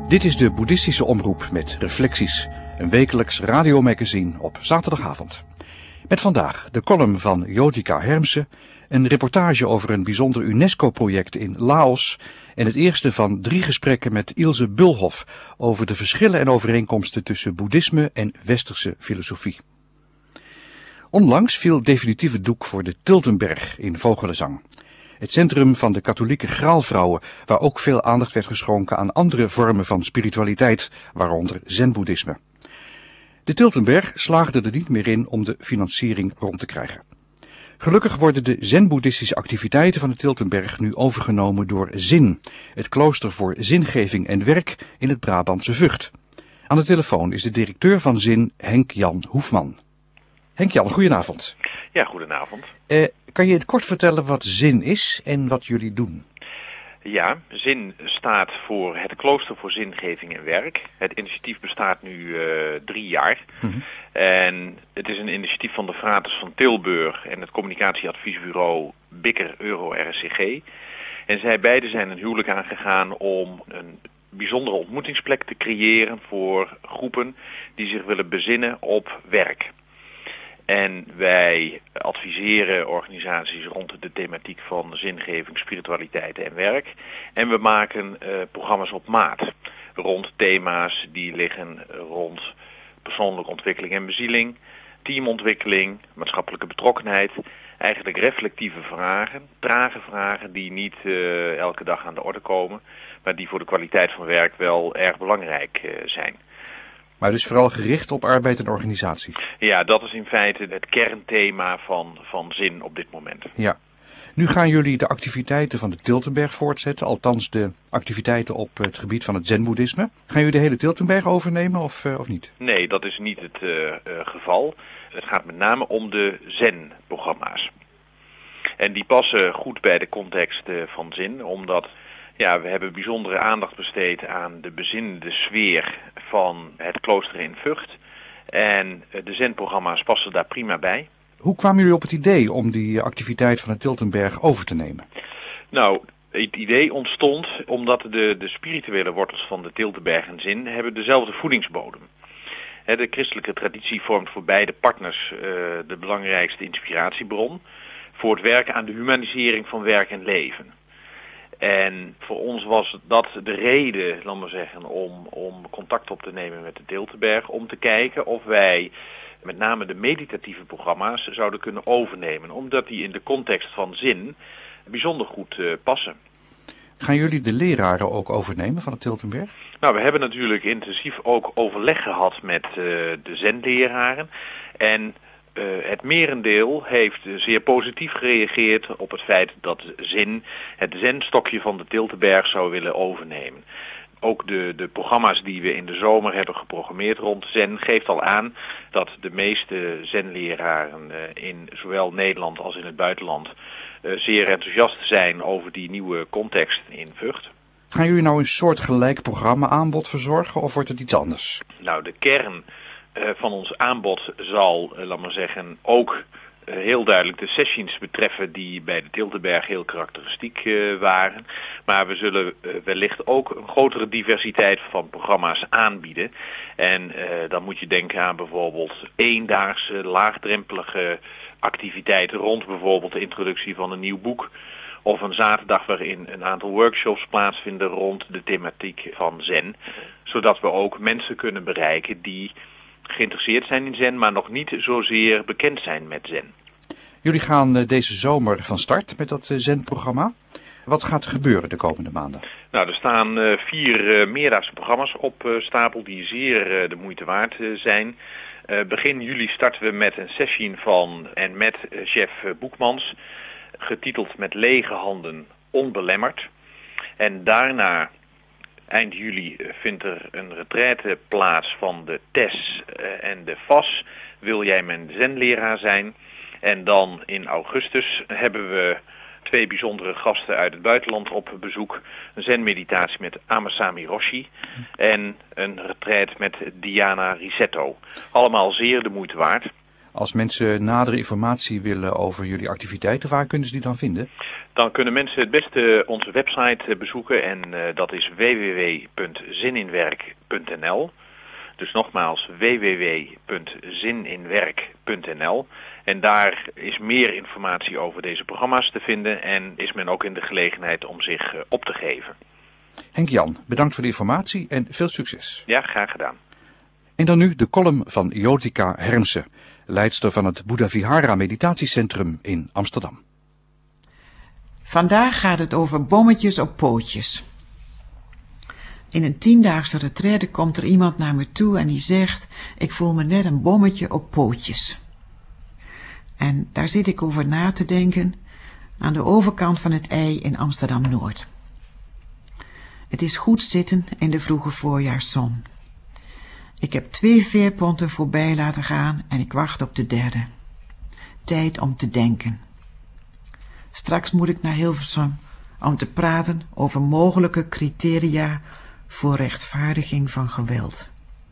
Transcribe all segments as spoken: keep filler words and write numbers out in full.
Dit is de Boeddhistische Omroep met Reflecties, een wekelijks radiomagazine op zaterdagavond. Met vandaag de column van Jyotika Hermsen, een reportage over een bijzonder UNESCO-project in Laos en het eerste van drie gesprekken met Ilse Bulhoff over de verschillen en overeenkomsten tussen boeddhisme en westerse filosofie. Onlangs viel definitief het doek voor de Tiltenberg in Vogelenzang. Het centrum van de katholieke graalvrouwen, waar ook veel aandacht werd geschonken aan andere vormen van spiritualiteit, waaronder zen-boeddhisme. De Tiltenberg slaagde er niet meer in om de financiering rond te krijgen. Gelukkig worden de zen-boeddhistische activiteiten van de Tiltenberg nu overgenomen door Zin, het klooster voor zingeving en werk in het Brabantse Vught. Aan de telefoon is de directeur van Zin, Henk-Jan Hoefman. Henk-Jan, goedenavond. Ja, goedenavond. Uh, kan je het kort vertellen wat Zin is en wat jullie doen? Ja, Zin staat voor het Klooster voor Zingeving en Werk. Het initiatief bestaat nu uh, drie jaar. Mm-hmm. En het is een initiatief van de Fraters van Tilburg en het communicatieadviesbureau Bikker Euro R S C G. En zij beiden zijn een huwelijk aangegaan om een bijzondere ontmoetingsplek te creëren voor groepen die zich willen bezinnen op werk. En wij adviseren organisaties rond de thematiek van zingeving, spiritualiteit en werk. En we maken uh, programma's op maat rond thema's die liggen rond persoonlijke ontwikkeling en bezieling, teamontwikkeling, maatschappelijke betrokkenheid. Eigenlijk reflectieve vragen, trage vragen die niet uh, elke dag aan de orde komen, maar die voor de kwaliteit van werk wel erg belangrijk uh, zijn. Maar dus vooral gericht op arbeid en organisatie? Ja, dat is in feite het kernthema van, van Zin op dit moment. Ja. Nu gaan jullie de activiteiten van de Tiltenberg voortzetten, althans de activiteiten op het gebied van het zen-boeddhisme. Gaan jullie de hele Tiltenberg overnemen of, uh, of niet? Nee, dat is niet het uh, uh, geval. Het gaat met name om de zen-programma's. En die passen goed bij de context uh, van Zin, omdat ja, we hebben bijzondere aandacht besteed aan de bezinnende sfeer van het klooster in Vught. En de zen-programma's passen daar prima bij. Hoe kwamen jullie op het idee om die activiteit van de Tiltenberg over te nemen? Nou, het idee ontstond omdat de, de spirituele wortels van de Tiltenberg en Zin hebben dezelfde voedingsbodem. De christelijke traditie vormt voor beide partners uh, de belangrijkste inspiratiebron voor het werken aan de humanisering van werk en leven. En voor ons was dat de reden, laten we zeggen, om, om contact op te nemen met de Tiltenberg, om te kijken of wij met name de meditatieve programma's zouden kunnen overnemen, omdat die in de context van Zin bijzonder goed uh, passen. Gaan jullie de leraren ook overnemen van de Tiltenberg? Nou, we hebben natuurlijk intensief ook overleg gehad met uh, de zenleraren en Uh, het merendeel heeft zeer positief gereageerd op het feit dat Zin het zenstokje van de Tiltenberg zou willen overnemen. Ook de, de programma's die we in de zomer hebben geprogrammeerd rond Zen geeft al aan dat de meeste zenleraren uh, in zowel Nederland als in het buitenland uh, zeer enthousiast zijn over die nieuwe context in Vught. Gaan jullie nou een soort gelijk programma aanbod verzorgen of wordt het iets anders? Nou, de kern Uh, van ons aanbod zal, uh, laat maar zeggen, ook uh, heel duidelijk de sessions betreffen die bij de Tiltenberg heel karakteristiek uh, waren. Maar we zullen uh, wellicht ook een grotere diversiteit van programma's aanbieden. En uh, dan moet je denken aan bijvoorbeeld eendaagse, laagdrempelige activiteiten rond bijvoorbeeld de introductie van een nieuw boek. Of een zaterdag waarin een aantal workshops plaatsvinden rond de thematiek van Zen. Zodat we ook mensen kunnen bereiken die geïnteresseerd zijn in Zen, maar nog niet zozeer bekend zijn met Zen. Jullie gaan uh, deze zomer van start met dat uh, Zen-programma. Wat gaat er gebeuren de komende maanden? Nou, er staan uh, vier uh, meerdaagse programma's op uh, stapel die zeer uh, de moeite waard uh, zijn. Uh, begin juli starten we met een sessie van en met uh, chef uh, Boekmans, getiteld Met lege handen onbelemmerd. En daarna eind juli vindt er een retraite plaats van de T E S en de V A S. Wil jij mijn zenleraar zijn? En dan in augustus hebben we twee bijzondere gasten uit het buitenland op bezoek. Een zenmeditatie met Amasami Roshi en een retraite met Diana Risetto. Allemaal zeer de moeite waard. Als mensen nadere informatie willen over jullie activiteiten, waar kunnen ze die dan vinden? Dan kunnen mensen het beste onze website bezoeken en uh, dat is w w w punt zininwerk punt n l. Dus nogmaals w w w punt zininwerk punt n l. En daar is meer informatie over deze programma's te vinden en is men ook in de gelegenheid om zich uh, op te geven. Henk-Jan, bedankt voor de informatie en veel succes. Ja, graag gedaan. En dan nu de column van Jyotika Hermsen, leidster van het Buddha Vihara Meditatiecentrum in Amsterdam. Vandaag gaat het over bommetjes op pootjes. In een tiendaagse retraite komt er iemand naar me toe en die zegt, ik voel me net een bommetje op pootjes. En daar zit ik over na te denken aan de overkant van het ei in Amsterdam-Noord. Het is goed zitten in de vroege voorjaarszon. Ik heb twee veerponten voorbij laten gaan en ik wacht op de derde. Tijd om te denken. Straks moet ik naar Hilversum om te praten over mogelijke criteria voor rechtvaardiging van geweld.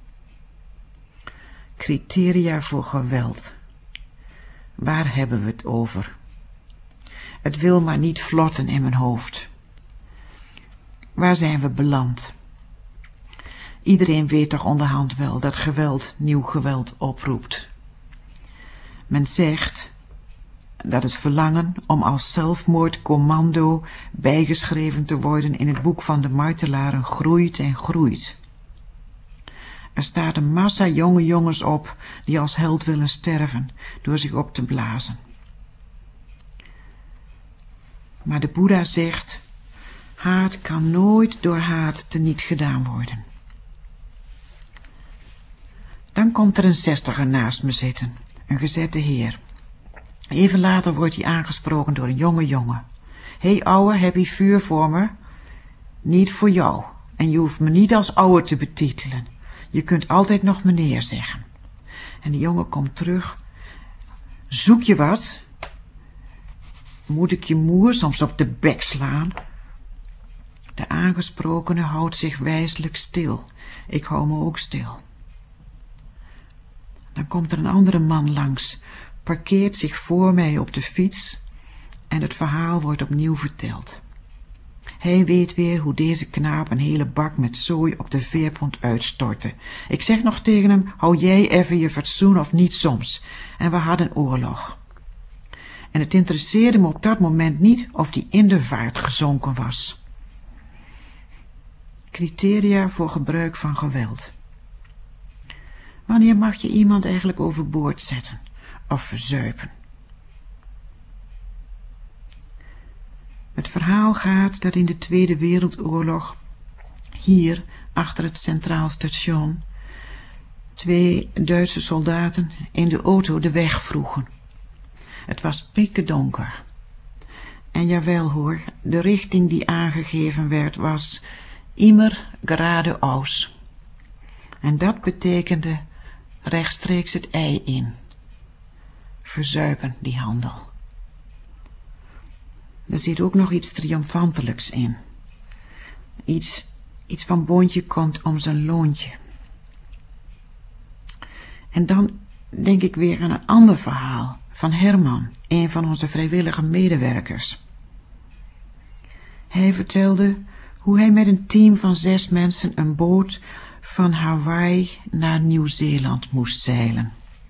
Criteria voor geweld. Waar hebben we het over? Het wil maar niet vlotten in mijn hoofd. Waar zijn we beland? Iedereen weet toch onderhand wel dat geweld nieuw geweld oproept. Men zegt dat het verlangen om als zelfmoordcommando bijgeschreven te worden in het boek van de martelaren groeit en groeit. Er staat een massa jonge jongens op die als held willen sterven door zich op te blazen. Maar de Boeddha zegt, haat kan nooit door haat teniet gedaan worden. Dan komt er een zestiger naast me zitten, een gezette heer. Even later wordt hij aangesproken door een jonge jongen. Hé hey, ouwe, heb je vuur voor me? Niet voor jou. En je hoeft me niet als ouwe te betitelen. Je kunt altijd nog meneer zeggen. En de jongen komt terug. Zoek je wat? Moet ik je moer soms op de bek slaan? De aangesprokene houdt zich wijselijk stil. Ik hou me ook stil. Dan komt er een andere man langs, parkeert zich voor mij op de fiets en het verhaal wordt opnieuw verteld. Hij weet weer hoe deze knaap een hele bak met zooi op de veerpont uitstortte. Ik zeg nog tegen hem, hou jij even je fatsoen of niet soms. En we hadden oorlog. En het interesseerde me op dat moment niet of die in de vaart gezonken was. Criteria voor gebruik van geweld. Wanneer mag je iemand eigenlijk overboord zetten of verzuipen? Het verhaal gaat dat in de Tweede Wereldoorlog hier achter het Centraal Station twee Duitse soldaten in de auto de weg vroegen. Het was pikkendonker. En jawel hoor, de richting die aangegeven werd was immer geradeaus. En dat betekende rechtstreeks het ei in. Verzuipen die handel. Er zit ook nog iets triomfantelijks in. Iets, iets van boontje komt om zijn loontje. En dan denk ik weer aan een ander verhaal van Herman, een van onze vrijwillige medewerkers. Hij vertelde hoe hij met een team van zes mensen een boot van Hawaii naar Nieuw-Zeeland moest zeilen.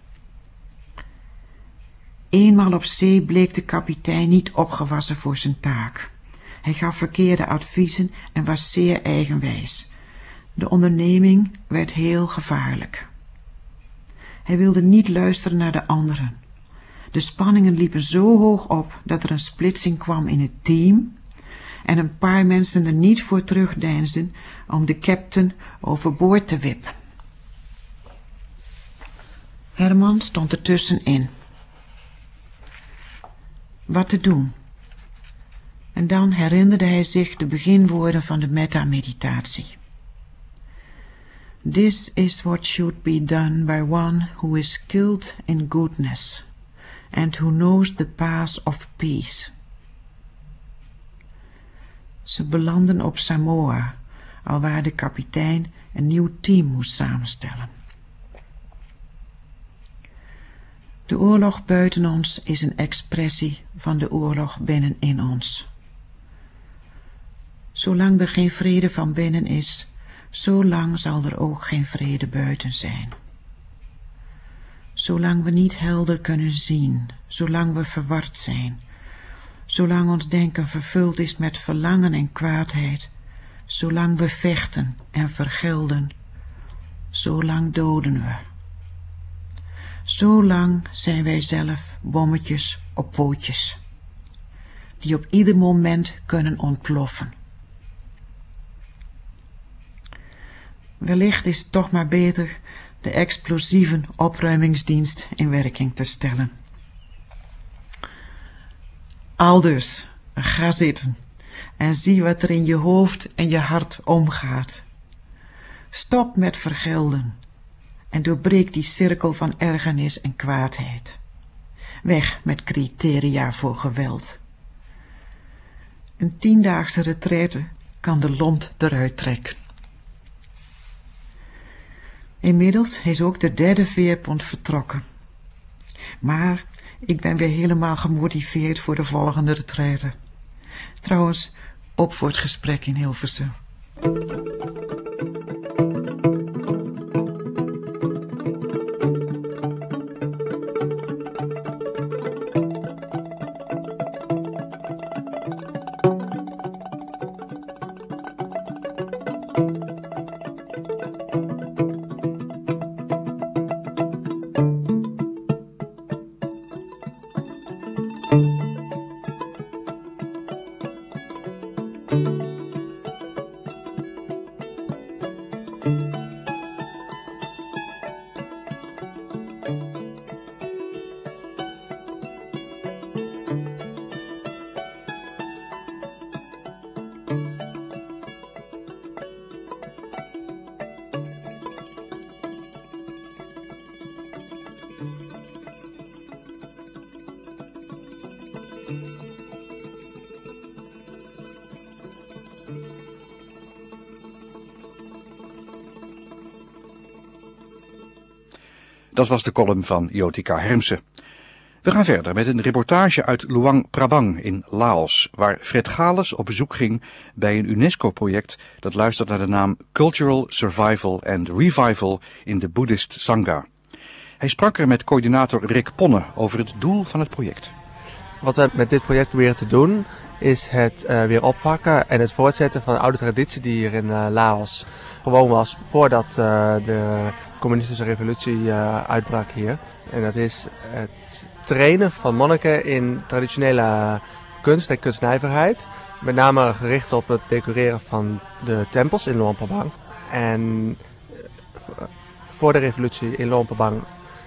Eenmaal op zee bleek de kapitein niet opgewassen voor zijn taak. Hij gaf verkeerde adviezen en was zeer eigenwijs. De onderneming werd heel gevaarlijk. Hij wilde niet luisteren naar de anderen. De spanningen liepen zo hoog op dat er een splitsing kwam in het team en een paar mensen er niet voor terugdeinsden om de captain overboord te wippen. Herman stond er tussenin. Wat te doen? En dan herinnerde hij zich de beginwoorden van de metta-meditatie. This is what should be done by one who is skilled in goodness and who knows the path of peace. Ze belanden op Samoa, alwaar de kapitein een nieuw team moest samenstellen. De oorlog buiten ons is een expressie van de oorlog binnenin ons. Zolang er geen vrede van binnen is, zolang zal er ook geen vrede buiten zijn. Zolang we niet helder kunnen zien, zolang we verward zijn, zolang ons denken vervuld is met verlangen en kwaadheid, zolang we vechten en vergelden, zolang doden we. Zolang zijn wij zelf bommetjes op pootjes, die op ieder moment kunnen ontploffen. Wellicht is het toch maar beter de explosieve opruimingsdienst in werking te stellen. Aldus, ga zitten en zie wat er in je hoofd en je hart omgaat. Stop met vergelden en doorbreek die cirkel van ergernis en kwaadheid. Weg met criteria voor geweld. Een tiendaagse retraite kan de lont eruit trekken. Inmiddels is ook de derde veerpont vertrokken. Maar ik ben weer helemaal gemotiveerd voor de volgende retraite. Trouwens, op voor het gesprek in Hilversum. Dat was de column van Jotica Hermsen. We gaan verder met een reportage uit Luang Prabang in Laos, waar Fred Gales op bezoek ging bij een UNESCO-project dat luistert naar de naam Cultural Survival and Revival in de Buddhist Sangha. Hij sprak er met coördinator Rick Ponne over het doel van het project. Wat we met dit project proberen te doen is het uh, weer oppakken en het voortzetten van de oude traditie die hier in uh, Laos gewoon was voordat uh, de communistische revolutie uh, uitbrak hier. En dat is het trainen van monniken in traditionele kunst en kunstnijverheid. Met name gericht op het decoreren van de tempels in Luang Prabang. En voor de revolutie in Luang Prabang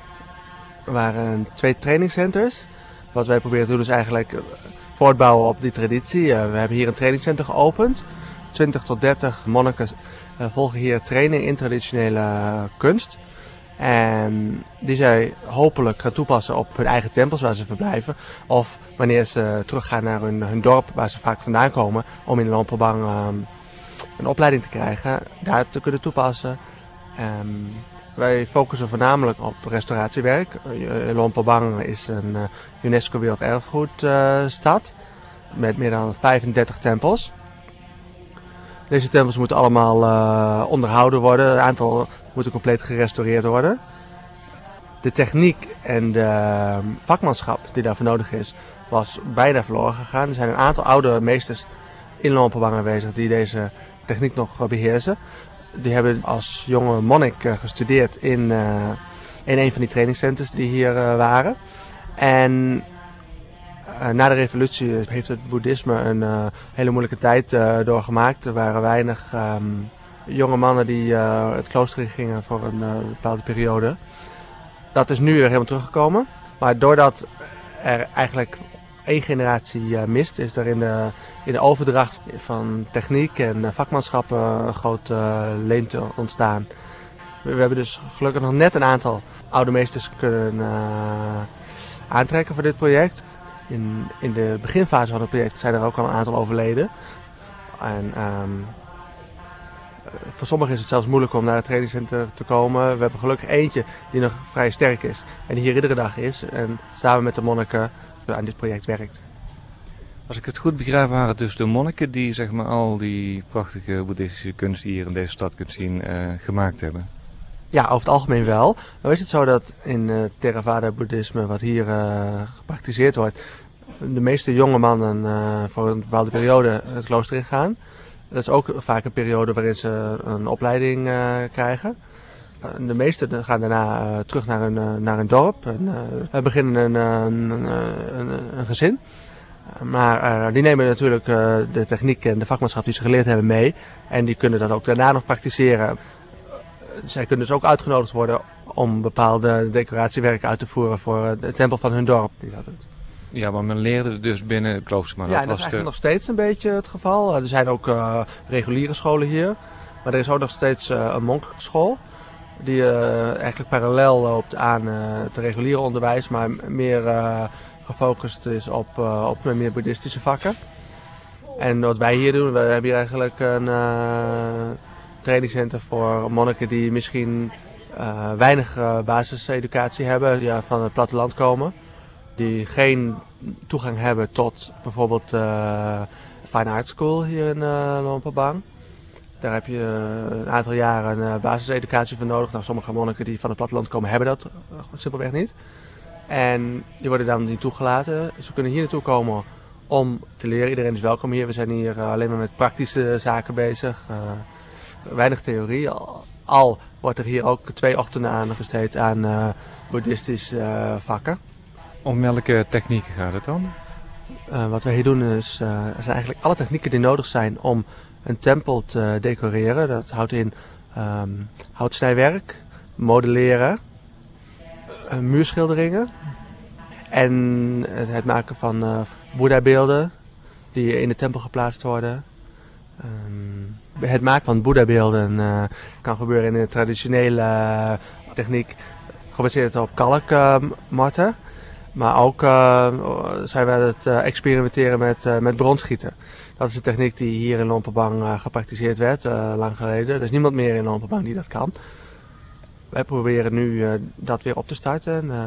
waren twee trainingscenters. Wat wij proberen te doen is eigenlijk voortbouwen op die traditie. Uh, we hebben hier een trainingscenter geopend. twintig tot dertig monniken uh, volgen hier training in traditionele uh, kunst. En die zij hopelijk gaan toepassen op hun eigen tempels waar ze verblijven. Of wanneer ze teruggaan naar hun, hun dorp waar ze vaak vandaan komen. Om in Luang Prabang um, een opleiding te krijgen. Daar te kunnen toepassen. Um, wij focussen voornamelijk op restauratiewerk. Uh, Luang Prabang is een uh, UNESCO Werelderfgoedstad. Uh, met meer dan vijfendertig tempels. Deze tempels moeten allemaal uh, onderhouden worden. Een aantal moeten compleet gerestaureerd worden. De techniek en de vakmanschap die daarvoor nodig is, was bijna verloren gegaan. Er zijn een aantal oude meesters in Luang Prabang aanwezig die deze techniek nog beheersen. Die hebben als jonge monnik uh, gestudeerd in, uh, in een van die trainingscenters die hier uh, waren. En Uh, na de revolutie heeft het boeddhisme een uh, hele moeilijke tijd uh, doorgemaakt. Er waren weinig um, jonge mannen die uh, het klooster in gingen voor een uh, bepaalde periode. Dat is nu weer helemaal teruggekomen. Maar doordat er eigenlijk één generatie uh, mist, is er in de, in de overdracht van techniek en uh, vakmanschap uh, een grote uh, leemte ontstaan. We, we hebben dus gelukkig nog net een aantal oude meesters kunnen uh, aantrekken voor dit project. In, in de beginfase van het project zijn er ook al een aantal overleden. En um, voor sommigen is het zelfs moeilijk om naar het trainingscentrum te komen. We hebben gelukkig eentje die nog vrij sterk is en die hier iedere dag is en samen met de monniken aan dit project werkt. Als ik het goed begrijp waren het dus de monniken die zeg maar al die prachtige boeddhistische kunst die je hier in deze stad kunt zien uh, gemaakt hebben? Ja, over het algemeen wel. Nou is het zo dat in uh, Theravada boeddhisme wat hier uh, gepraktiseerd wordt, de meeste jonge mannen uh, voor een bepaalde periode het klooster ingaan. Dat is ook vaak een periode waarin ze een opleiding uh, krijgen. Uh, de meesten gaan daarna uh, terug naar hun, uh, naar hun dorp en uh, beginnen een, uh, een, een, een gezin. Maar uh, die nemen natuurlijk uh, de techniek en de vakmanschap die ze geleerd hebben mee. En die kunnen dat ook daarna nog praktiseren. Uh, zij kunnen dus ook uitgenodigd worden om bepaalde decoratiewerken uit te voeren voor de tempel van hun dorp. Die dat doet. Ja, maar men leerde dus binnen het klooster. Maar ja, dat, dat was is eigenlijk de... nog steeds een beetje het geval. Uh, er zijn ook uh, reguliere scholen hier. Maar er is ook nog steeds uh, een monnikschool. Die uh, eigenlijk parallel loopt aan uh, het reguliere onderwijs. Maar meer uh, gefocust is op, uh, op meer boeddhistische vakken. En wat wij hier doen, we hebben hier eigenlijk een uh, trainingscentrum voor monniken die misschien uh, weinig uh, basiseducatie hebben. Die van het platteland komen. Die geen toegang hebben tot bijvoorbeeld uh, Fine Art School hier in uh, Luang Prabang. Daar heb je uh, een aantal jaren uh, basiseducatie voor nodig. Nou, sommige monniken die van het platteland komen hebben dat uh, simpelweg niet. En die worden dan niet toegelaten. Ze kunnen hier naartoe komen om te leren. Iedereen is welkom hier. We zijn hier uh, alleen maar met praktische zaken bezig. Uh, weinig theorie. Al, al wordt er hier ook twee ochtenden aan besteed aan uh, boeddhistische uh, vakken. Om welke technieken gaat het dan? Uh, wat wij hier doen is, uh, er zijn eigenlijk alle technieken die nodig zijn om een tempel te decoreren. Dat houdt in um, houtsnijwerk, modelleren, uh, muurschilderingen en het maken van uh, Boeddha-beelden die in de tempel geplaatst worden. Um, het maken van Boeddha-beelden uh, kan gebeuren in een traditionele uh, techniek gebaseerd op kalkmatten. Uh, Maar ook uh, zijn we aan het uh, experimenteren met, uh, met bronschieten. Dat is een techniek die hier in Luang Prabang uh, gepraktiseerd werd, uh, lang geleden. Er is niemand meer in Luang Prabang die dat kan. Wij proberen nu uh, dat weer op te starten. Uh,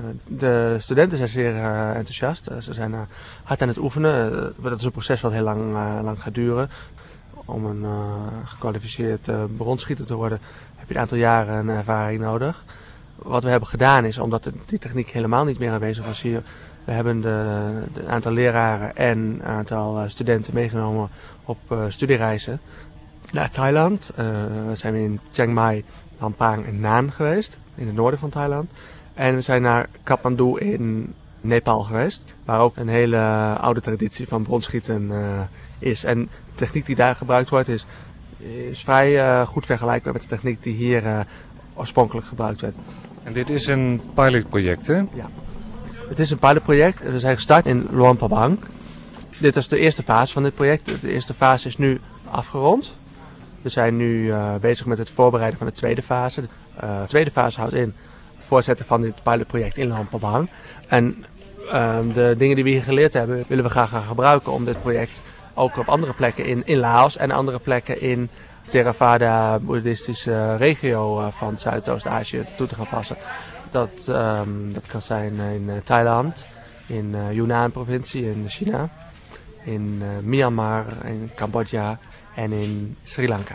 de studenten zijn zeer uh, enthousiast. Uh, ze zijn uh, hard aan het oefenen. Uh, dat is een proces wat heel lang, uh, lang gaat duren. Om een uh, gekwalificeerd uh, bronschieter te worden heb je een aantal jaren ervaring nodig. Wat we hebben gedaan is, omdat die techniek helemaal niet meer aanwezig was hier, we hebben de, de aantal leraren en een aantal studenten meegenomen op uh, studiereizen naar Thailand. Uh, we zijn in Chiang Mai, Lampang en Naan geweest, in het noorden van Thailand. En we zijn naar Kathmandu in Nepal geweest, waar ook een hele oude traditie van bronschieten uh, is. En de techniek die daar gebruikt wordt is, is vrij uh, goed vergelijkbaar met de techniek die hier uh, oorspronkelijk gebruikt werd. En dit is een pilotproject, hè? Ja. Het is een pilotproject. We zijn gestart in Luang Prabang. Dit is de eerste fase van dit project. De eerste fase is nu afgerond. We zijn nu uh, bezig met het voorbereiden van de tweede fase. Uh, de tweede fase houdt in het voortzetten van dit pilotproject in Luang Prabang. En uh, de dingen die we hier geleerd hebben, willen we graag gaan gebruiken om dit project ook op andere plekken in, in Laos en andere plekken in Theravada boeddhistische regio uh, van Zuidoost-Azië toe te gaan passen. Dat, um, dat kan zijn in uh, Thailand, in uh, Yunnan provincie in China, in uh, Myanmar, in Cambodja en in Sri Lanka.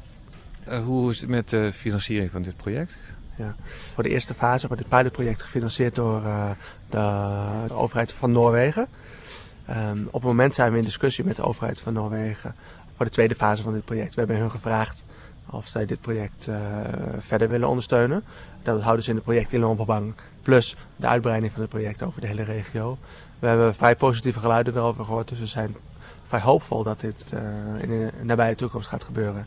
Uh, hoe is het met de financiering van dit project? Ja. Voor de eerste fase wordt dit pilotproject gefinancierd door uh, de, de overheid van Noorwegen. Um, op het moment zijn we in discussie met de overheid van Noorwegen voor de tweede fase van dit project. We hebben hun gevraagd of zij dit project uh, verder willen ondersteunen. Dat houden ze in het project in Luang Prabang, plus de uitbreiding van het project over de hele regio. We hebben vrij positieve geluiden erover gehoord, dus we zijn vrij hoopvol dat dit uh, in de nabije toekomst gaat gebeuren.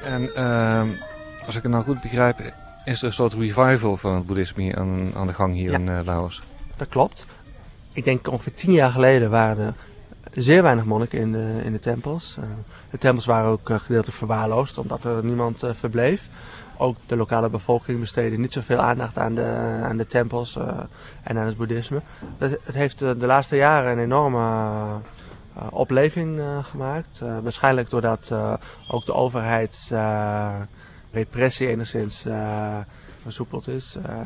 En uh, als ik het nou goed begrijp, is er een soort revival van het boeddhisme hier aan, aan de gang hier ja. in uh, Laos? Dat klopt. Ik denk ongeveer tien jaar geleden waren er zeer weinig monniken in de, in de tempels. Uh, de tempels waren ook uh, gedeeltelijk verwaarloosd omdat er niemand uh, verbleef. Ook de lokale bevolking besteedde niet zoveel aandacht aan de, aan de tempels uh, en aan het boeddhisme. Dat, het heeft uh, de laatste jaren een enorme uh, uh, opleving uh, gemaakt. Uh, waarschijnlijk doordat uh, ook de overheidsrepressie uh, enigszins uh, versoepeld is. Uh,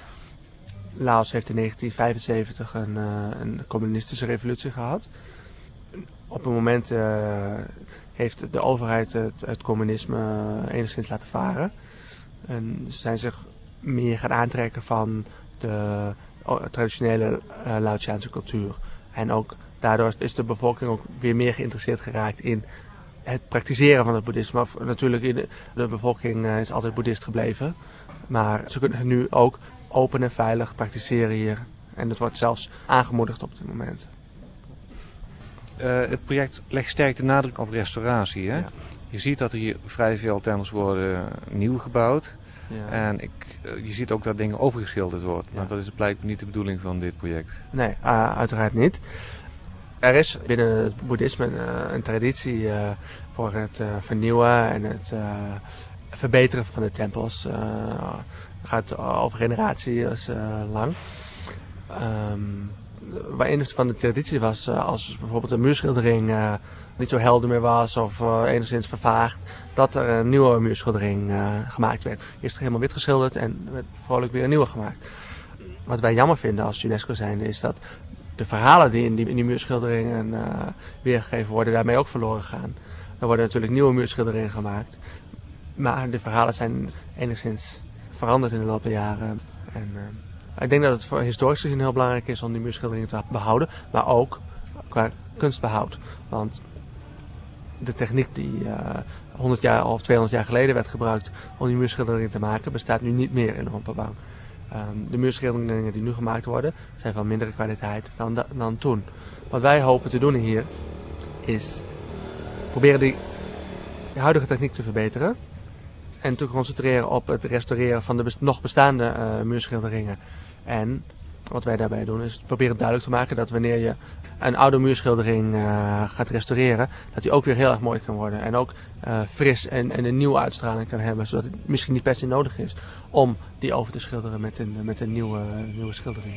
Laos heeft in negentien vijfenzeventig een, uh, een communistische revolutie gehad. Op een moment uh, heeft de overheid het, het communisme uh, enigszins laten varen. En ze zijn zich meer gaan aantrekken van de uh, traditionele uh, Laotiaanse cultuur. En ook daardoor is de bevolking ook weer meer geïnteresseerd geraakt in het praktiseren van het boeddhisme. Of, natuurlijk, in de, de bevolking uh, is altijd boeddhist gebleven. Maar ze kunnen nu ook open en veilig praktiseren hier. En dat wordt zelfs aangemoedigd op dit moment. Uh, het project legt sterk de nadruk op restauratie. Hè? Ja. Je ziet dat er hier vrij veel tempels worden nieuw gebouwd. Ja. En ik, uh, je ziet ook dat dingen overgeschilderd worden. Ja. Maar dat is blijkbaar niet de bedoeling van dit project. Nee, uh, uiteraard niet. Er is binnen het boeddhisme uh, een traditie uh, voor het uh, vernieuwen en het uh, verbeteren van de tempels. Uh, het gaat over generaties uh, lang. Um, Waar een van de traditie was, uh, als bijvoorbeeld een muurschildering uh, niet zo helder meer was of uh, enigszins vervaagd, dat er een nieuwe muurschildering uh, gemaakt werd. Eerst helemaal wit geschilderd en werd vrolijk weer een nieuwe gemaakt. Wat wij jammer vinden als UNESCO zijn, is dat de verhalen die in die, in die muurschilderingen uh, weergegeven worden, daarmee ook verloren gaan. Er worden natuurlijk nieuwe muurschilderingen gemaakt, maar de verhalen zijn enigszins veranderd in de loop der jaren. En, uh, Ik denk dat het voor historisch gezien heel belangrijk is om die muurschilderingen te behouden, maar ook qua kunstbehoud. Want de techniek die uh, honderd jaar of tweehonderd jaar geleden werd gebruikt om die muurschilderingen te maken, bestaat nu niet meer in de Rompoubang. Um, de muurschilderingen die nu gemaakt worden, zijn van mindere kwaliteit dan, da dan toen. Wat wij hopen te doen hier, is proberen die huidige techniek te verbeteren. En te concentreren op het restaureren van de best nog bestaande uh, muurschilderingen. En wat wij daarbij doen is proberen duidelijk te maken dat wanneer je een oude muurschildering uh, gaat restaureren, dat die ook weer heel erg mooi kan worden. En ook uh, fris en, en een nieuwe uitstraling kan hebben, zodat het misschien niet per se nodig is om die over te schilderen met een, met een nieuwe, nieuwe schildering.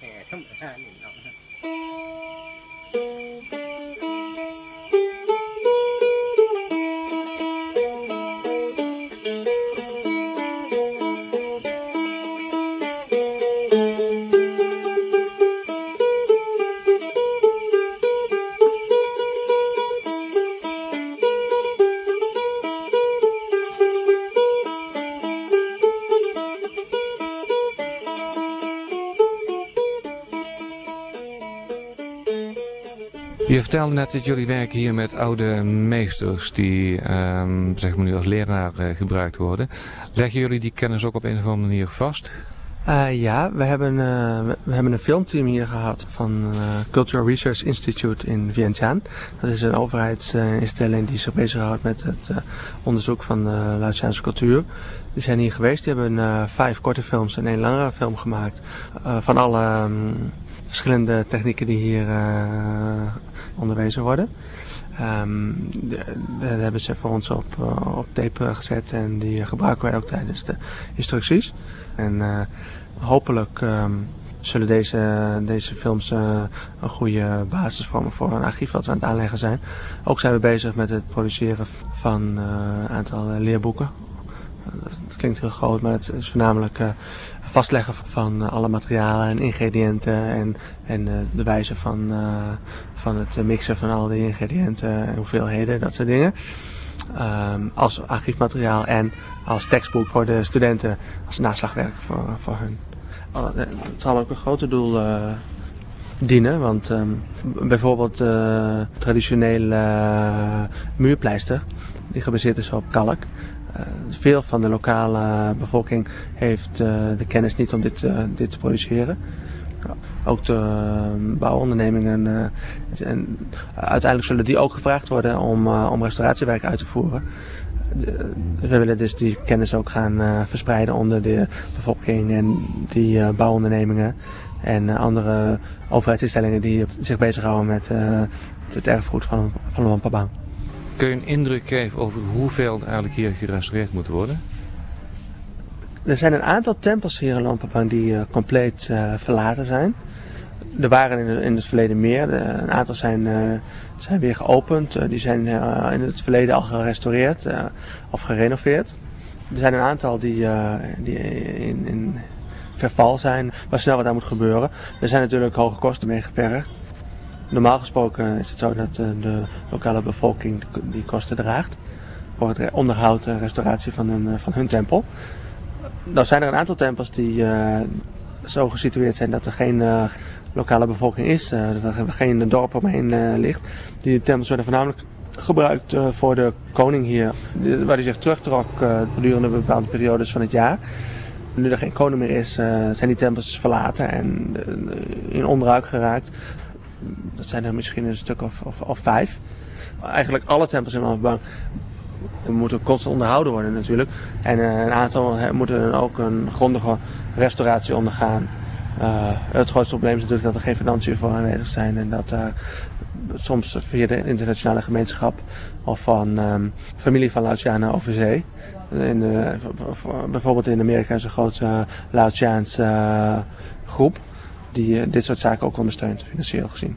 Je vertelde net dat jullie werken hier met oude meesters die um, zeg maar nu als leraar uh, gebruikt worden. Leggen jullie die kennis ook op een of andere manier vast? Uh, ja, we hebben, uh, we hebben een filmteam hier gehad van uh, Cultural Research Institute in Vientiane. Dat is een overheidsinstelling uh, die zich bezighoudt met het uh, onderzoek van de uh, Laotiaanse cultuur. Die zijn hier geweest, die hebben uh, vijf korte films en één langere film gemaakt uh, van alle um, verschillende technieken die hier uh, onderwezen worden. Um, dat hebben ze voor ons op, uh, op tape gezet en die gebruiken wij ook tijdens de instructies. En uh, hopelijk um, zullen deze, deze films uh, een goede basis vormen voor een archief wat we aan het aanleggen zijn. Ook zijn we bezig met het produceren van uh, een aantal uh, leerboeken. Dat klinkt heel groot, maar het is voornamelijk uh, vastleggen van uh, alle materialen en ingrediënten en, en uh, de wijze van, uh, van het mixen van al die ingrediënten en hoeveelheden, dat soort dingen. Um, als archiefmateriaal en als tekstboek voor de studenten, als naslagwerk voor, voor hun. Het zal ook een groter doel uh, dienen, want um, bijvoorbeeld uh, traditionele uh, muurpleister, die gebaseerd is op kalk. Uh, veel van de lokale bevolking heeft uh, de kennis niet om dit, uh, dit te produceren. Uh, ook de uh, bouwondernemingen, uh, en uiteindelijk zullen die ook gevraagd worden om, uh, om restauratiewerk uit te voeren. we willen dus die kennis ook gaan uh, verspreiden onder de bevolking en die uh, bouwondernemingen en uh, andere overheidsinstellingen die zich bezighouden met uh, het erfgoed van, van de Wampabang. Kun je een indruk geven over hoeveel er eigenlijk hier gerestaureerd moet worden? Er zijn een aantal tempels hier in Wampabang die uh, compleet uh, verlaten zijn. Er waren in, de, in het verleden meer. De, een aantal zijn, uh, zijn weer geopend. Uh, die zijn uh, in het verleden al gerestaureerd uh, of gerenoveerd. Er zijn een aantal die, uh, die in, in verval zijn, waar snel wat aan moet gebeuren. Er zijn natuurlijk hoge kosten mee gevergd. Normaal gesproken is het zo dat uh, de lokale bevolking die kosten draagt voor het onderhoud en restauratie van hun, van hun tempel. Nou zijn er een aantal tempels die uh, zo gesitueerd zijn dat er geen uh, lokale bevolking is, uh, dat er geen dorp omheen uh, ligt. Die tempels worden voornamelijk gebruikt uh, voor de koning hier, waar hij zich terugtrok uh, gedurende bepaalde periodes van het jaar. Nu er geen koning meer is, uh, zijn die tempels verlaten en uh, in onderhoud geraakt. Dat zijn er misschien een stuk of, of, of vijf. Eigenlijk alle tempels in Wampabang moeten constant onderhouden worden natuurlijk. En uh, een aantal moeten dan ook een grondige restauratie ondergaan. Uh, het grootste probleem is natuurlijk dat er geen financiën voor aanwezig zijn. En dat uh, soms via de internationale gemeenschap of van um, familie van Laotianen over zee. In de, bijvoorbeeld in Amerika is een grote uh, Laotiaanse uh, groep die uh, dit soort zaken ook ondersteunt, financieel gezien.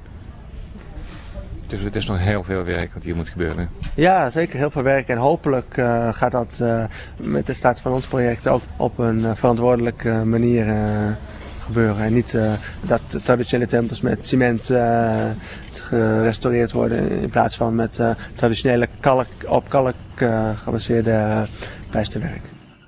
Dus het is nog heel veel werk wat hier moet gebeuren. Ja, zeker heel veel werk. En hopelijk uh, gaat dat uh, met de start van ons project ook op een uh, verantwoordelijke manier uh, gebeuren. En niet uh, dat traditionele tempels met cement uh, gerestaureerd worden in plaats van met uh, traditionele kalk, op kalk uh, gebaseerde uh, pleisterwerk.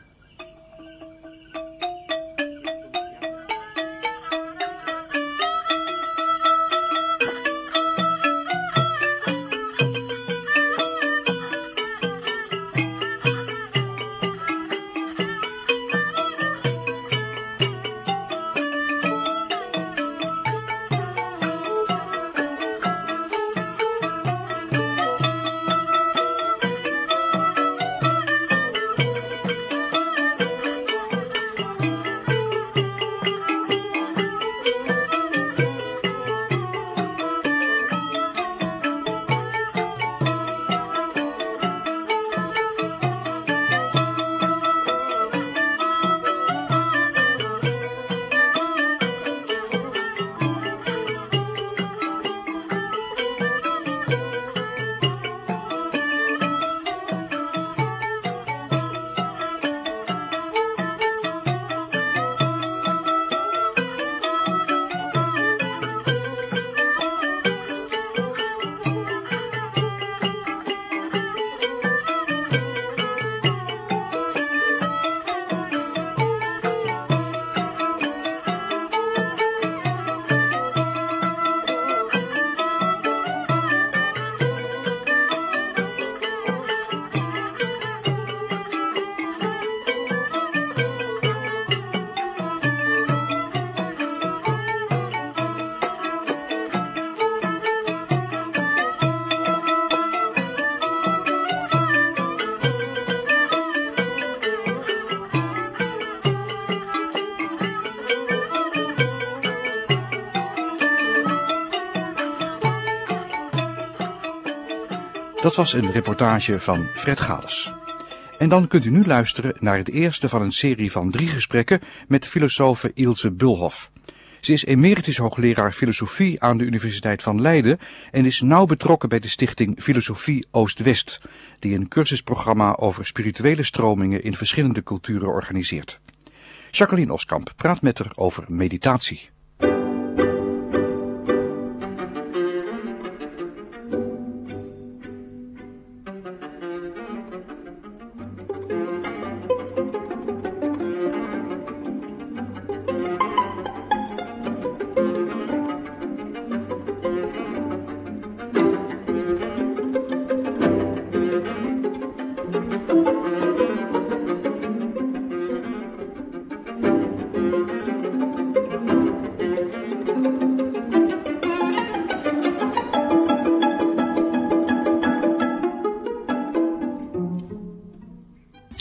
Dat was een reportage van Fred Gales. En dan kunt u nu luisteren naar het eerste van een serie van drie gesprekken met filosofe Ilse Bulhoff. Ze is emeritus hoogleraar filosofie aan de Universiteit van Leiden en is nauw betrokken bij de stichting Filosofie Oost-West, die een cursusprogramma over spirituele stromingen in verschillende culturen organiseert. Jacqueline Oskamp praat met haar over meditatie.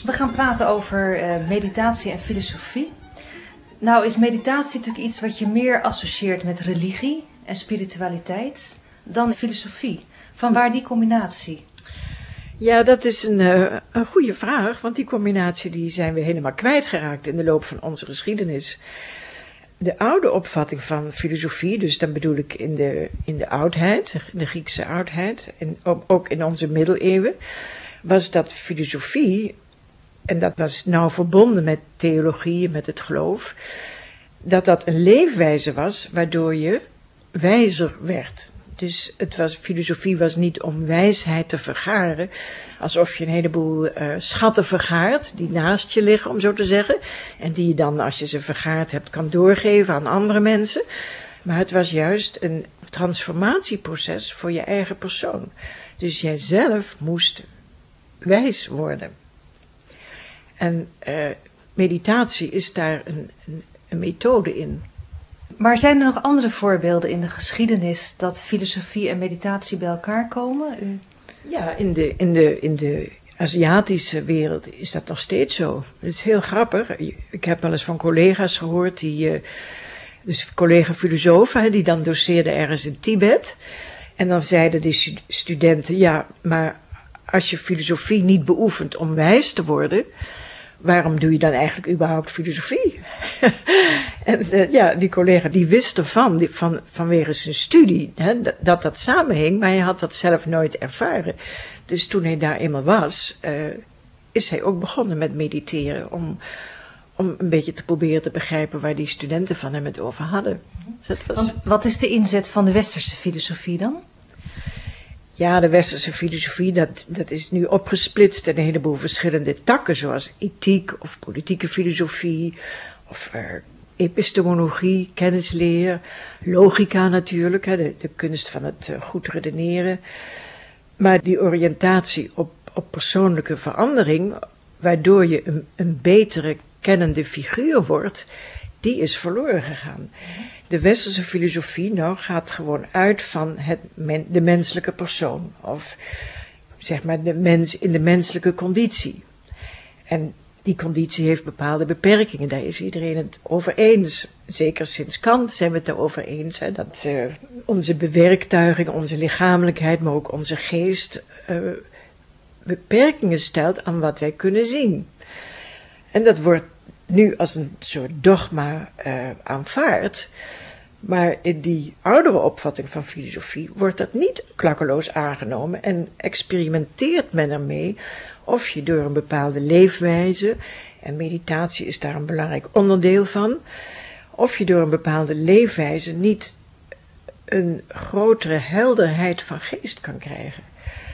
We gaan praten over uh, meditatie en filosofie. Nou is meditatie natuurlijk iets wat je meer associeert met religie en spiritualiteit dan filosofie. Vanwaar die combinatie? Ja, dat is een, uh, een goede vraag, want die combinatie die zijn we helemaal kwijtgeraakt in de loop van onze geschiedenis. De oude opvatting van filosofie, dus dan bedoel ik in de, in de oudheid, de Griekse oudheid, en ook in onze middeleeuwen, was dat filosofie, en dat was nauw verbonden met theologie, met het geloof, dat dat een leefwijze was waardoor je wijzer werd. Dus het was, filosofie was niet om wijsheid te vergaren, alsof je een heleboel uh, schatten vergaart die naast je liggen, om zo te zeggen, en die je dan, als je ze vergaard hebt, kan doorgeven aan andere mensen. Maar het was juist een transformatieproces voor je eigen persoon. Dus jij zelf moest wijs worden. En uh, meditatie is daar een, een, een methode in. Maar zijn er nog andere voorbeelden in de geschiedenis dat filosofie en meditatie bij elkaar komen? U... Ja, in de, in, de, in de Aziatische wereld is dat nog steeds zo. Het is heel grappig. Ik heb wel eens van collega's gehoord, die, dus collega-filosofen, die dan doceerden ergens in Tibet. En dan zeiden die studenten, ja, maar als je filosofie niet beoefent om wijs te worden, waarom doe je dan eigenlijk überhaupt filosofie? En uh, ja, die collega die wist ervan, die, van, vanwege zijn studie, hè, dat, dat dat samenhing, maar hij had dat zelf nooit ervaren. Dus toen hij daar eenmaal was, uh, is hij ook begonnen met mediteren, om, om een beetje te proberen te begrijpen waar die studenten van hem het over hadden. Dus dat was... Want wat is de inzet van de westerse filosofie dan? Ja, de westerse filosofie, dat, dat is nu opgesplitst in een heleboel verschillende takken, zoals ethiek of politieke filosofie, of uh, epistemologie, kennisleer, logica natuurlijk, hè, de, de kunst van het uh, goed redeneren. Maar die oriëntatie op, op persoonlijke verandering, waardoor je een, een betere kennende figuur wordt, die is verloren gegaan. De westerse filosofie nou gaat gewoon uit van het men, de menselijke persoon, of zeg maar de mens in de menselijke conditie. En die conditie heeft bepaalde beperkingen, daar is iedereen het over eens. Zeker sinds Kant zijn we het erover eens, hè, dat uh, onze bewerktuiging, onze lichamelijkheid, maar ook onze geest uh, beperkingen stelt aan wat wij kunnen zien. En dat wordt nu als een soort dogma uh, aanvaard. Maar in die oudere opvatting van filosofie wordt dat niet klakkeloos aangenomen en experimenteert men ermee of je door een bepaalde leefwijze, en meditatie is daar een belangrijk onderdeel van, of je door een bepaalde leefwijze niet een grotere helderheid van geest kan krijgen.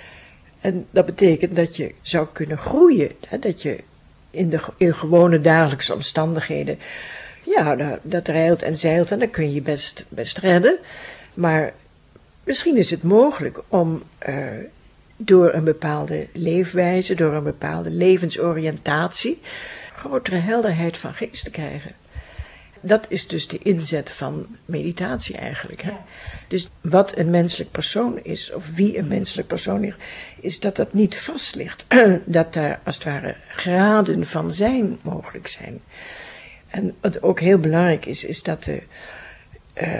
En dat betekent dat je zou kunnen groeien, hè, dat je in de in gewone dagelijkse omstandigheden, ja, dat, dat rijlt en zeilt en dan kun je best, best redden. Maar misschien is het mogelijk om uh, door een bepaalde leefwijze, door een bepaalde levensoriëntatie, grotere helderheid van geest te krijgen. Dat is dus de inzet van meditatie eigenlijk. Hè? Ja. Dus wat een menselijk persoon is, of wie een menselijk persoon is, is dat dat niet vast ligt. Dat daar als het ware graden van zijn mogelijk zijn. En wat ook heel belangrijk is, is dat de, uh,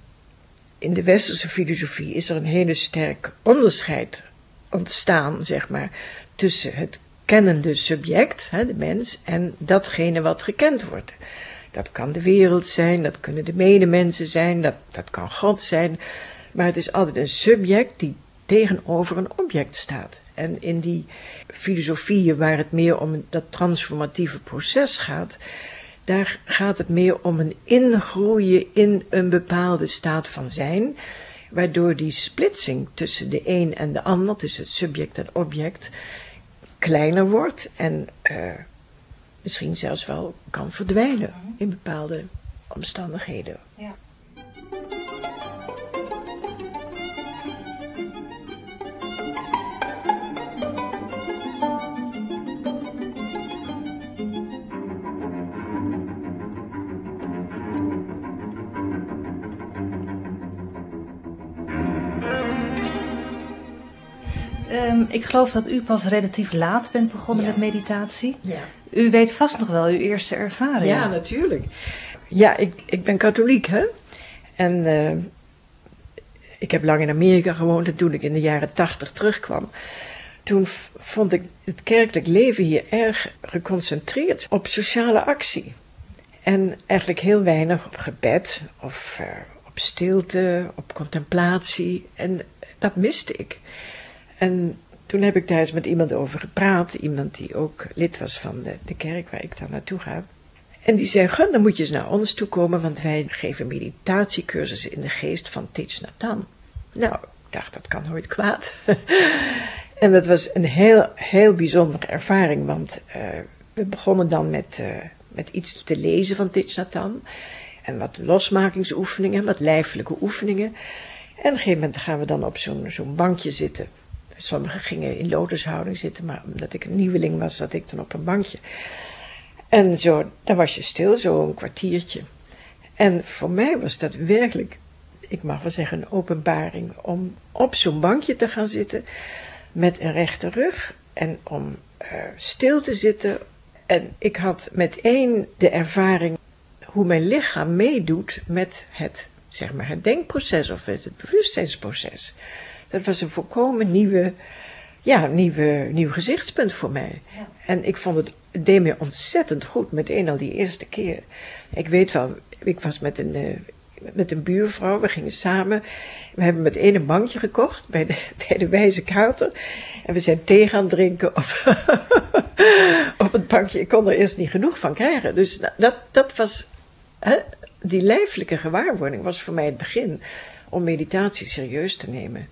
in de westerse filosofie is er een hele sterk onderscheid ontstaan, zeg maar, tussen het kennende subject, hè, de mens, en datgene wat gekend wordt. Dat kan de wereld zijn, dat kunnen de medemensen zijn, dat, dat kan God zijn, maar het is altijd een subject die tegenover een object staat. En in die filosofieën waar het meer om dat transformatieve proces gaat, daar gaat het meer om een ingroeien in een bepaalde staat van zijn, waardoor die splitsing tussen de een en de ander, tussen het subject en object, kleiner wordt en uh, misschien zelfs wel kan verdwijnen in bepaalde omstandigheden. Ja. Um, ik geloof dat u pas relatief laat bent begonnen ja. met meditatie. Ja. U weet vast nog wel uw eerste ervaring. Ja, natuurlijk. Ja, ik, ik ben katholiek, hè. En uh, ik heb lang in Amerika gewoond en toen ik in de jaren tachtig terugkwam, toen v- vond ik het kerkelijk leven hier erg geconcentreerd op sociale actie. En eigenlijk heel weinig op gebed of uh, op stilte, op contemplatie. En dat miste ik. En toen heb ik daar eens met iemand over gepraat. Iemand die ook lid was van de, de kerk waar ik dan naartoe ga. En die zei, Gun, dan moet je eens naar ons toe komen, want wij geven meditatiecursussen in de geest van Thich Nhat Hanh. Nou, ik dacht, dat kan nooit kwaad. En dat was een heel, heel bijzondere ervaring, want uh, we begonnen dan met, uh, met iets te lezen van Thich Nhat Hanh. En wat losmakingsoefeningen, wat lijfelijke oefeningen. En op een gegeven moment gaan we dan op zo'n zo'n bankje zitten. Sommigen gingen in lotushouding zitten, maar omdat ik een nieuweling was, zat ik dan op een bankje. En zo, dan was je stil, zo een kwartiertje. En voor mij was dat werkelijk, ik mag wel zeggen, een openbaring om op zo'n bankje te gaan zitten met een rechte rug en om uh, stil te zitten. En ik had meteen de ervaring hoe mijn lichaam meedoet met het, zeg maar, het denkproces of het, het bewustzijnsproces. Dat was een volkomen nieuwe, ja, nieuwe, nieuw gezichtspunt voor mij. Ja. En ik vond het, het deed me ontzettend goed, meteen al die eerste keer. Ik weet wel, ik was met een, uh, met een buurvrouw, we gingen samen. We hebben meteen een bankje gekocht bij de, bij de Wijze Kater. En we zijn thee gaan drinken op, op het bankje. Ik kon er eerst niet genoeg van krijgen. Dus dat, dat was, hè, die lijfelijke gewaarwording was voor mij het begin om meditatie serieus te nemen.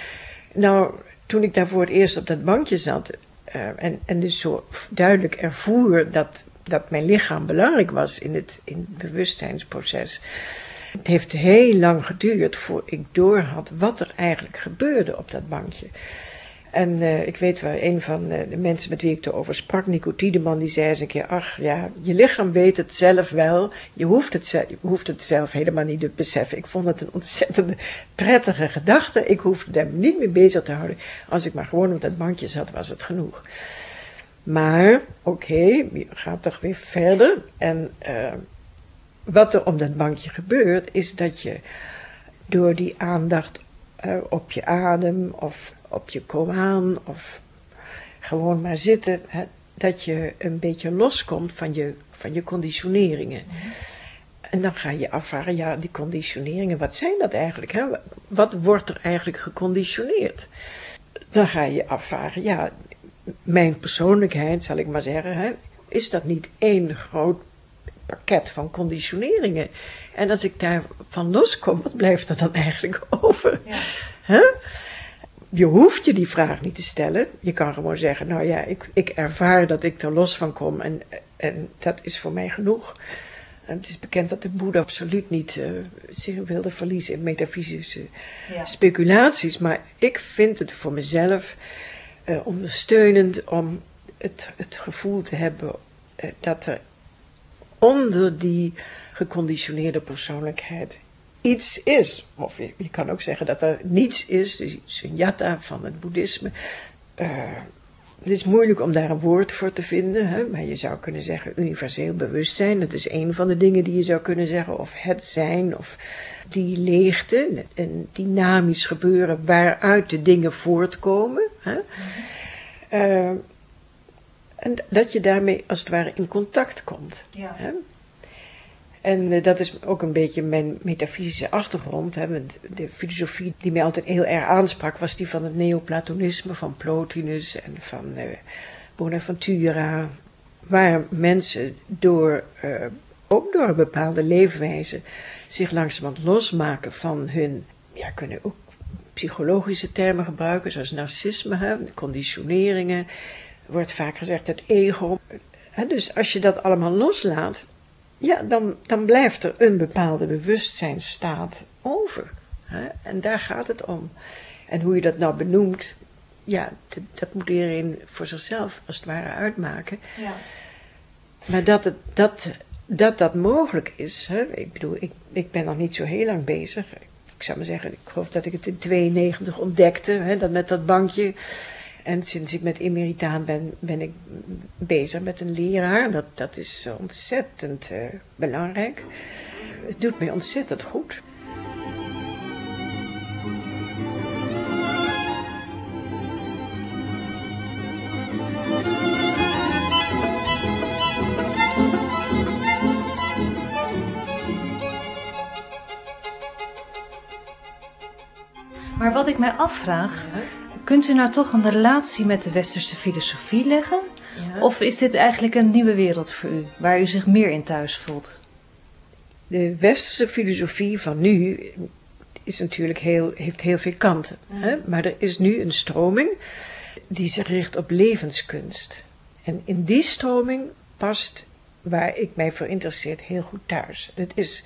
Nou, toen ik daar voor het eerst op dat bankje zat, uh, en, en dus zo duidelijk ervoer dat, dat mijn lichaam belangrijk was in het, in het bewustzijnsproces. Het heeft heel lang geduurd voor ik doorhad wat er eigenlijk gebeurde op dat bankje. En uh, ik weet wel, een van uh, de mensen met wie ik erover sprak, Nico Tiedeman, die zei eens een keer, ach ja, je lichaam weet het zelf wel, je hoeft het, zelf, je hoeft het zelf helemaal niet te beseffen. Ik vond het een ontzettend prettige gedachte, ik hoefde daar niet mee bezig te houden. Als ik maar gewoon op dat bankje zat, was het genoeg. Maar, oké, okay, je gaat toch weer verder. En uh, wat er op dat bankje gebeurt, is dat je door die aandacht uh, op je adem of op je komaan of gewoon maar zitten, hè, dat je een beetje loskomt van je, van je conditioneringen. Mm-hmm. En dan ga je afvragen, ja, die conditioneringen, wat zijn dat eigenlijk? Hè? Wat wordt er eigenlijk geconditioneerd? Dan ga je afvragen, ja, mijn persoonlijkheid, zal ik maar zeggen, hè, is dat niet één groot pakket van conditioneringen? En als ik daarvan loskom, wat blijft er dan eigenlijk over? Ja. Huh? Je hoeft je die vraag niet te stellen. Je kan gewoon zeggen, nou ja, ik, ik ervaar dat ik er los van kom en, en dat is voor mij genoeg. En het is bekend dat de Boeddha absoluut niet uh, zich wilde verliezen in metafysische ja. speculaties, maar ik vind het voor mezelf uh, ondersteunend om het, het gevoel te hebben uh, dat er onder die geconditioneerde persoonlijkheid iets is. Of je, je kan ook zeggen dat er niets is, dus sunyata van het boeddhisme. Uh, het is moeilijk om daar een woord voor te vinden, hè? Maar je zou kunnen zeggen universeel bewustzijn. Dat is een van de dingen die je zou kunnen zeggen. Of het zijn, of die leegte, een dynamisch gebeuren waaruit de dingen voortkomen. Hè? Uh, en dat je daarmee als het ware in contact komt. Ja. Hè? En uh, dat is ook een beetje mijn metafysische achtergrond. Hè. De filosofie die mij altijd heel erg aansprak was die van het neoplatonisme, van Plotinus en van uh, Bonaventura. Waar mensen door, uh, ook door een bepaalde leefwijze zich langzamerhand losmaken van hun, ja, kunnen ook psychologische termen gebruiken, zoals narcisme, hè, conditioneringen. Er wordt vaak gezegd het ego. Hè, dus als je dat allemaal loslaat, ja, dan, dan blijft er een bepaalde bewustzijnsstaat over. Hè? En daar gaat het om. En hoe je dat nou benoemt, ja, dat, dat moet iedereen voor zichzelf als het ware uitmaken. Ja. Maar dat, het, dat, dat dat mogelijk is, hè? Ik bedoel, ik, ik ben nog niet zo heel lang bezig. Ik zou maar zeggen, ik geloof dat ik het in tweeënnegentig ontdekte, hè, dat met dat bankje. En sinds ik met emeritaan ben, ben ik bezig met een leraar. Dat, dat is ontzettend uh, belangrijk. Het doet mij ontzettend goed. Maar wat ik mij afvraag, ja? Kunt u nou toch een relatie met de westerse filosofie leggen? Ja. Of is dit eigenlijk een nieuwe wereld voor u, waar u zich meer in thuis voelt? De westerse filosofie van nu is natuurlijk heel, heeft heel veel kanten. Ja. Hè? Maar er is nu een stroming die zich richt op levenskunst. En in die stroming past, waar ik mij voor interesseert, heel goed thuis. Het is...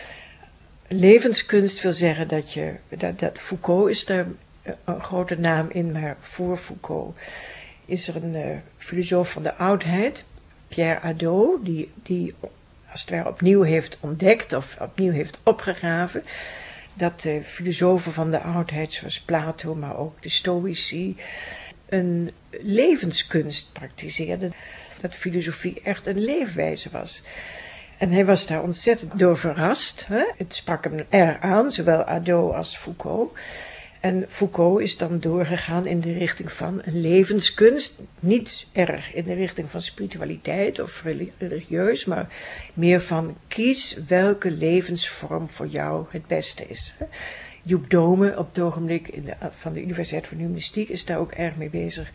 Levenskunst wil zeggen dat je, dat, dat Foucault is daar een grote naam in, maar voor Foucault is er een uh, filosoof van de oudheid, Pierre Hadot, die, die als het ware opnieuw heeft ontdekt of opnieuw heeft opgegraven, dat de filosofen van de oudheid, zoals Plato, maar ook de Stoïci, een levenskunst praktiseerden, dat filosofie echt een leefwijze was. En hij was daar ontzettend door verrast. Hè? Het sprak hem erg aan, zowel Hadot als Foucault. En Foucault is dan doorgegaan in de richting van een levenskunst. Niet erg in de richting van spiritualiteit of religieus, maar meer van kies welke levensvorm voor jou het beste is. Joep Dome op het ogenblik in de, van de Universiteit voor Humanistiek is daar ook erg mee bezig.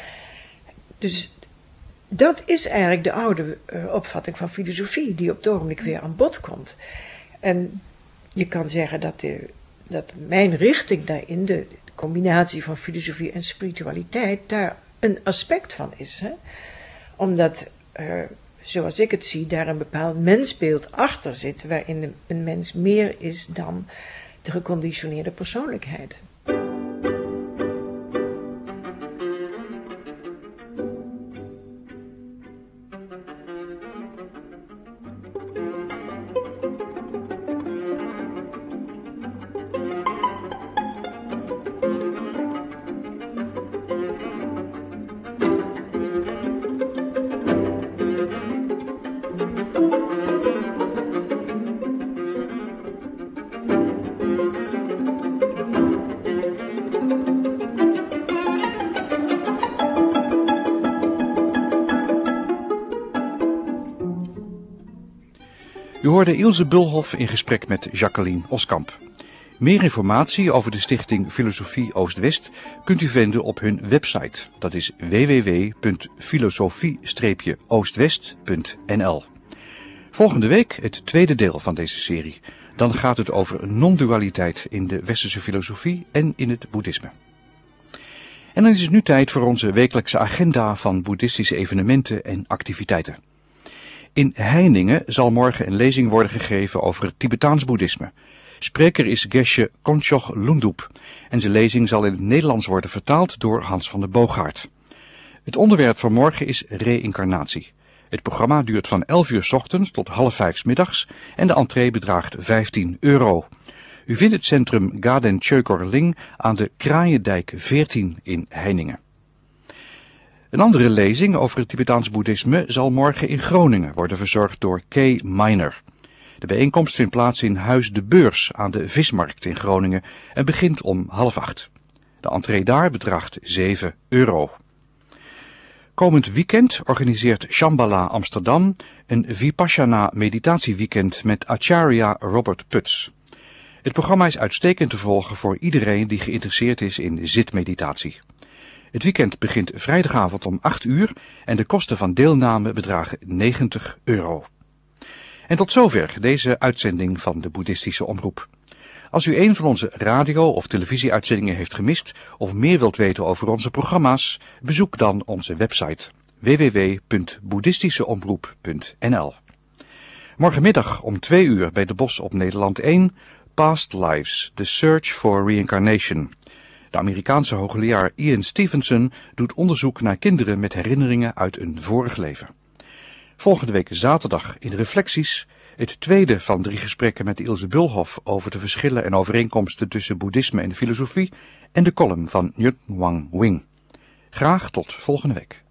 Dus dat is eigenlijk de oude uh, opvatting van filosofie, die op het ogenblik weer aan bod komt. En je kan zeggen dat, de, dat mijn richting daarin, de, de combinatie van filosofie en spiritualiteit, daar een aspect van is. Hè? Omdat, uh, zoals ik het zie, daar een bepaald mensbeeld achter zit, waarin een, een mens meer is dan de geconditioneerde persoonlijkheid. U hoorde Ilse Bulhoff in gesprek met Jacqueline Oskamp. Meer informatie over de stichting Filosofie Oost-West kunt u vinden op hun website. Dat is w w w punt filosofie oostwest punt n l. Volgende week het tweede deel van deze serie. Dan gaat het over non-dualiteit in de westerse filosofie en in het boeddhisme. En dan is het nu tijd voor onze wekelijkse agenda van boeddhistische evenementen en activiteiten. In Heiningen zal morgen een lezing worden gegeven over het Tibetaans boeddhisme. Spreker is Geshe Konchog Lungdup en zijn lezing zal in het Nederlands worden vertaald door Hans van der Boogaard. Het onderwerp van morgen is reïncarnatie. Het programma duurt van elf uur 's ochtends tot half vijf 's middags en de entree bedraagt vijftien euro. U vindt het centrum Gaden Tjökor Ling aan de Kraaiendijk veertien in Heiningen. Een andere lezing over het Tibetaans boeddhisme zal morgen in Groningen worden verzorgd door Kay Miner. De bijeenkomst vindt plaats in Huis de Beurs aan de Vismarkt in Groningen en begint om half acht. De entree daar bedraagt zeven euro. Komend weekend organiseert Shambhala Amsterdam een Vipassana meditatieweekend met Acharya Robert Putz. Het programma is uitstekend te volgen voor iedereen die geïnteresseerd is in zitmeditatie. Het weekend begint vrijdagavond om acht uur en de kosten van deelname bedragen negentig euro. En tot zover deze uitzending van de Boeddhistische Omroep. Als u een van onze radio- of televisieuitzendingen heeft gemist of meer wilt weten over onze programma's, bezoek dan onze website w w w punt boeddhistischeomroep punt n l. Morgenmiddag om twee uur bij De Bos op Nederland één, Past Lives, The Search for Reincarnation. De Amerikaanse hoogleraar Ian Stevenson doet onderzoek naar kinderen met herinneringen uit een vorig leven. Volgende week zaterdag in Reflecties het tweede van drie gesprekken met Ilse Bulhoff over de verschillen en overeenkomsten tussen boeddhisme en de filosofie en de column van Nyut Wang Wing. Graag tot volgende week.